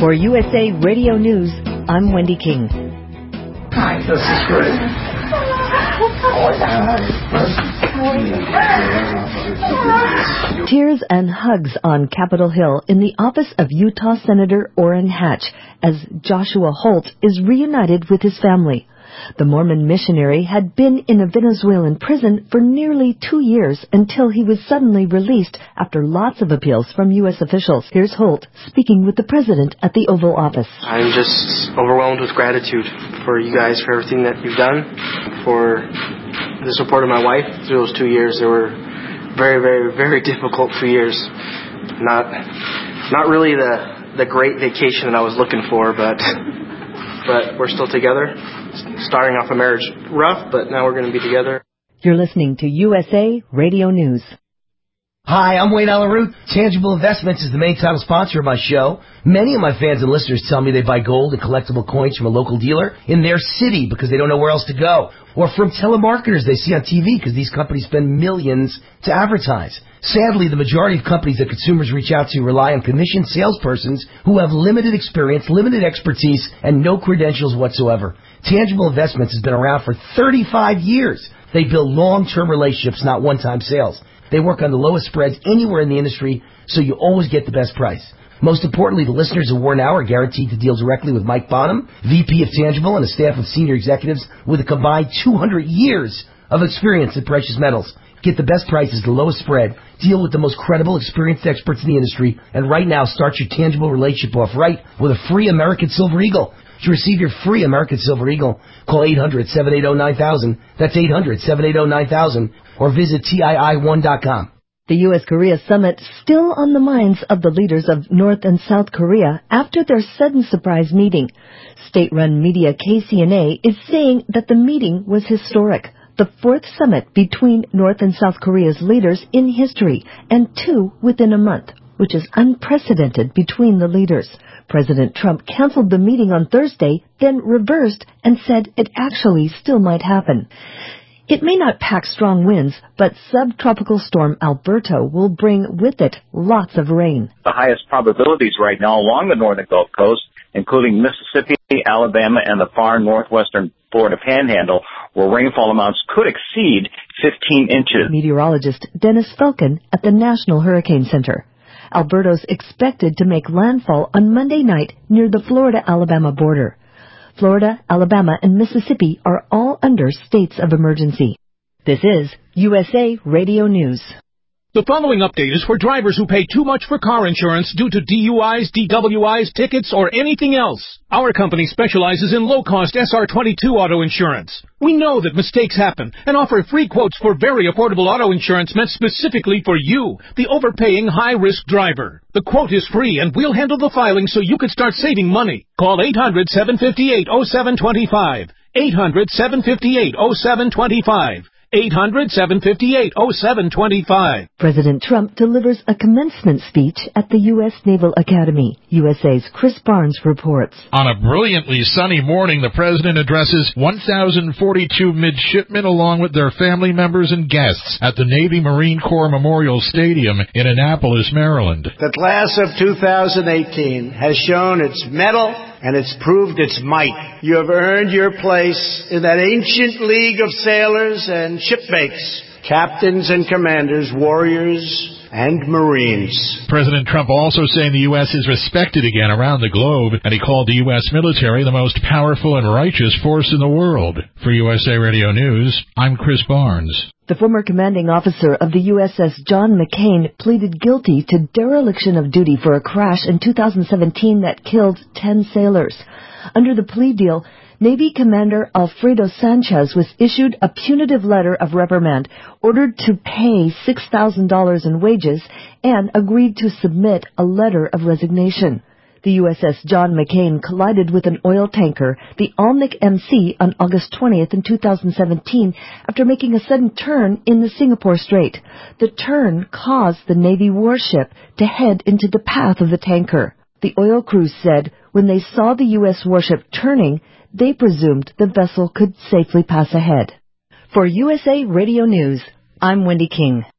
For USA Radio News, I'm Wendy King. Hi, this is great. Tears and hugs on Capitol Hill in the office of Utah Senator Orrin Hatch as Joshua Holt is reunited with his family. The Mormon missionary had been in a Venezuelan prison for nearly 2 years until he was suddenly released after lots of appeals from U.S. officials. Here's Holt speaking with the president at the Oval Office. I'm just overwhelmed with gratitude for you guys, for everything that you've done, for the support of my wife through those 2 years. They were very, very, very difficult 2 years. Not really the great vacation that I was looking for, but we're still together. Starting off a marriage rough, but now we're going to be together. You're listening to USA Radio News. Hi, I'm Wayne Alaroot. Tangible Investments is the main title sponsor of my show. Many of my fans and listeners tell me they buy gold and collectible coins from a local dealer in their city because they don't know where else to go. Or from telemarketers they see on TV because these companies spend millions to advertise. Sadly, the majority of companies that consumers reach out to rely on commissioned salespersons who have limited experience, limited expertise, and no credentials whatsoever. Tangible Investments has been around for 35 years. They build long-term relationships, not one-time sales. They work on the lowest spreads anywhere in the industry, so you always get the best price. Most importantly, the listeners of War Now are guaranteed to deal directly with Mike Bonham, VP of Tangible, and a staff of senior executives with a combined 200 years of experience in precious metals. Get the best prices, the lowest spread, deal with the most credible, experienced experts in the industry, and right now start your Tangible relationship off right with a free American Silver Eagle. To receive your free American Silver Eagle, call 800-780-9000. That's 800-780-9000. Or visit TII1.com. The U.S.-Korea summit still on the minds of the leaders of North and South Korea after their sudden surprise meeting. State-run media KCNA is saying that the meeting was historic, the fourth summit between North and South Korea's leaders in history, and two within a month, which is unprecedented between the leaders. President Trump canceled the meeting on Thursday, then reversed and said it actually still might happen. It may not pack strong winds, but subtropical storm Alberto will bring with it lots of rain. The highest probabilities right now along the northern Gulf Coast, including Mississippi, Alabama, and the far northwestern Florida Panhandle, where rainfall amounts could exceed 15 inches. Meteorologist Dennis Felkin at the National Hurricane Center. Alberto's expected to make landfall on Monday night near the Florida-Alabama border. Florida, Alabama, and Mississippi are all under states of emergency. This is USA Radio News. The following update is for drivers who pay too much for car insurance due to DUIs, DWIs, tickets, or anything else. Our company specializes in low-cost SR22 auto insurance. We know that mistakes happen and offer free quotes for very affordable auto insurance meant specifically for you, the overpaying high-risk driver. The quote is free and we'll handle the filing so you can start saving money. Call 800-758-0725. 800-758-0725. 800-758-0725. President Trump delivers a commencement speech at the U.S. Naval Academy. USA's Chris Barnes reports. On a brilliantly sunny morning, the president addresses 1,042 midshipmen along with their family members and guests at the Navy Marine Corps Memorial Stadium in Annapolis, Maryland. The class of 2018 has shown its mettle and it's proved its might. You have earned your place in that ancient league of sailors and shipmates, captains and commanders, warriors and Marines. President Trump also saying the U.S. is respected again around the globe, and he called the U.S. military the most powerful and righteous force in the world. For USA Radio News, I'm Chris Barnes. The former commanding officer of the USS John McCain pleaded guilty to dereliction of duty for a crash in 2017 that killed 10 sailors. Under the plea deal, Navy Commander Alfredo Sanchez was issued a punitive letter of reprimand, ordered to pay $6,000 in wages, and agreed to submit a letter of resignation. The USS John McCain collided with an oil tanker, the Alnic MC, on August 20th in 2017 after making a sudden turn in the Singapore Strait. The turn caused the Navy warship to head into the path of the tanker. The oil crew said when they saw the U.S. warship turning, they presumed the vessel could safely pass ahead. For USA Radio News, I'm Wendy King.